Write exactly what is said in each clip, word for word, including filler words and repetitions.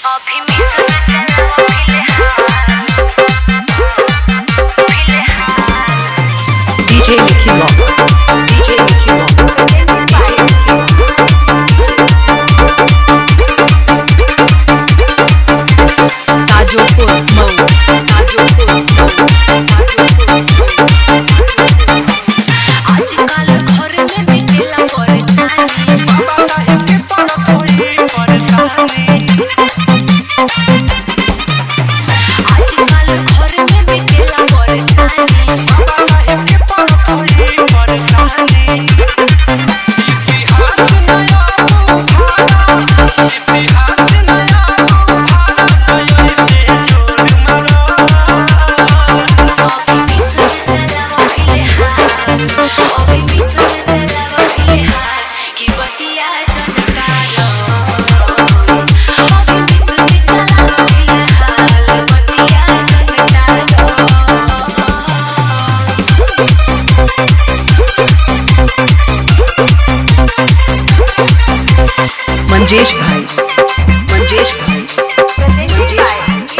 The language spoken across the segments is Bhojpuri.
अभी मिशन चलावा फिलहाल फिलहाल DJ Nikhil Rock DJ Nikhil Rock Tajopur Mau Tajopur Mau आजकल घर में मिटेला परेशानी बाबा साहेब के पड़त होई परेशानी। आजकल घर में मिटेला परेशानी बाबा साहेब के पड़त होई परेशानी। इतिहास नया उभारा, इतिहास नया उभारा, कयो से जोड़ मारो। अभी मिशन चलावा फिलहाल अभी मिशन चलावा फिलहाल की बतिया जनकारो अभी मिशन चलावा फिलहाल बतिया जनकारो मंजेश भाई मंजेश भाई मंजेश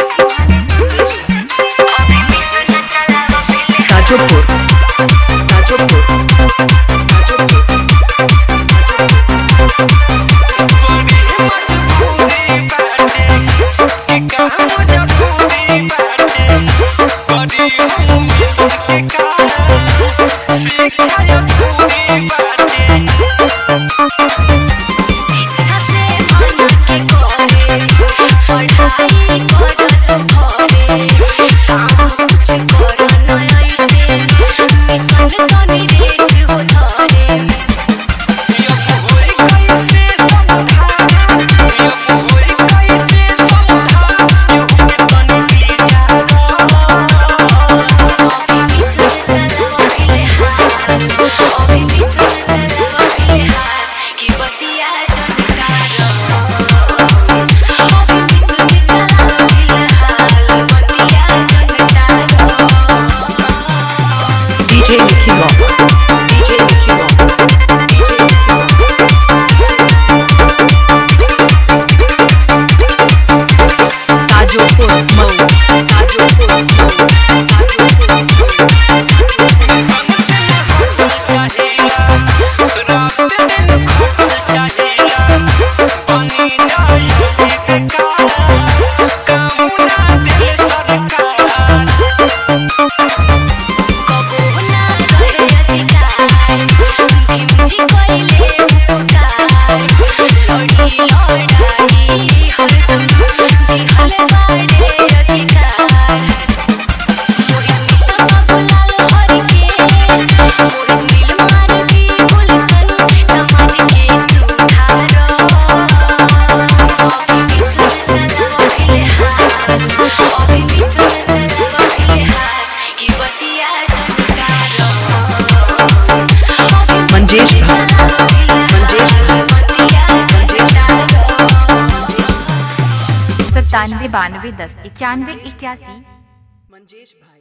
अभी मिशन चलावा फिलहाल ताजोपुर ताजोपुर ताजोपुर बड़ी मजबूरी बाटे, कि काम जरूरी बाटे। बड़ी उम्मीद के कारण शिक्षा जरूरी बाटे। इच्छा से मन के करे पढ़ाई करत घरे काम कुछ करन ऐसे मिशन तनी रेस हो धरे यब होई कैसे समझाना, यब होई कैसे समझाना, केहू के तनी कीजाना। अभी मिशन चलावा फिलहाल अभी मिशन चलावा फिलहाल की बतिया जनकारो अभी मिशन चलावा फिलहाल बतिया जनकारो DJ Nikhil Rock DJ Nikhil Rock DJ Tajopur Mau Tajopur Mau Tajopur Mau चाहिला, रात दिन खटल चाहिला, बनी जाई बेकार, काम ना दिल सरकार। कबो ना रहे अधिकार भीमजी कइले उपकार लड़ी लड़ाई हरदम दिहल बाड़े अधिकार मोहित सब बुलाल हर केस मोहित मिल मार भी गुलशन समाज के सुधारो अभी मिशन चलावा फिलहाल अभी मिशन चलावा फिलहाल की बतिया जनकारो अभी मंजेश भाई मंजेश बतिया जनकारो सत्तानवे बानवे दस इक्यानवे इक्यासी मंजेश भाई